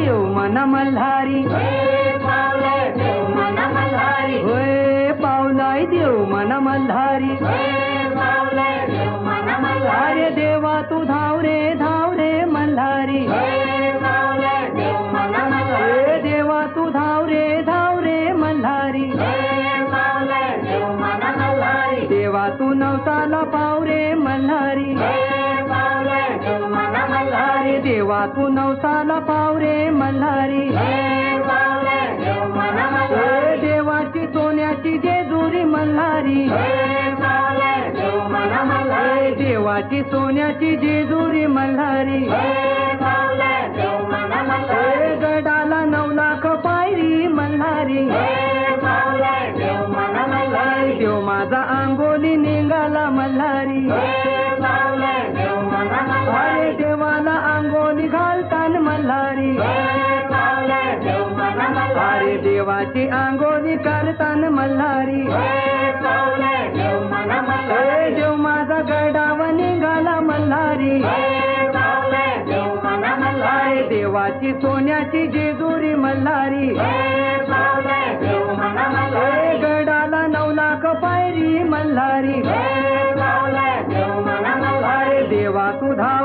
देव मन मल्हारी होय पावलाय देव मन मल्हारी अरे देवा तू धाव रे मल्हारी देवा तू धाव रे मल्हारी देवा तू नवसाला पाव रे मल्हारी अरे देवा तू नवसाला पाव रे मल्हारी देवाची सोन्याची जेजुरी मल्हारी देवाची सोन्याची जेजुरी मल्हारी गडाला 9 लाख पायरी मल्हारी देव माझा अंगोली निघाला मल्हारी अरे देवाला अंगोली घालतान मल्हारी अरे देवाची अंगोली करतान मल्हारी देव माझा गडावा निघाला मल्हारी अरे देवाची सोन्याची जेजुरी मल्हारी गडाला 9 लाख पायरी मल्हारी अरे देवा तू धाव